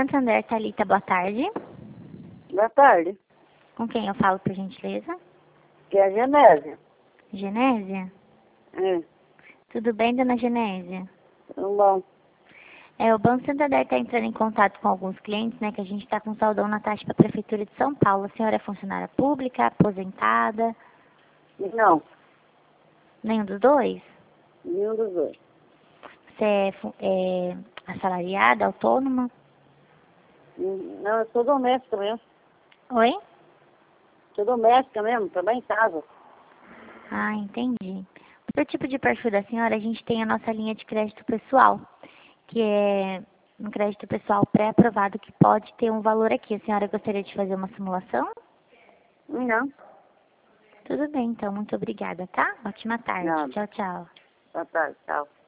Santander, Thalita, boa tarde. Boa tarde. Com quem eu falo, por gentileza? Que é a Genésia. Genésia? É, Tudo bem, dona Genésia? tudo bom. O Banco Santander está entrando em contato com alguns clientes, né, que a gente está com saldão na taxa para a Prefeitura de São Paulo. A senhora é funcionária pública, aposentada? Não, Nenhum dos dois? nenhum dos dois. Você é assalariada, autônoma? Não, eu sou doméstica mesmo. Oi? Sou doméstica mesmo, trabalho em casa. Ah, entendi. Para o tipo de perfil da senhora, a gente tem a nossa linha de crédito pessoal, que é um crédito pessoal pré-aprovado que pode ter um valor aqui. A senhora gostaria de fazer uma simulação? Não, Tudo bem, então. Muito obrigada, tá? Ótima tarde. nada. Tchau, tchau. Boa tarde, tchau.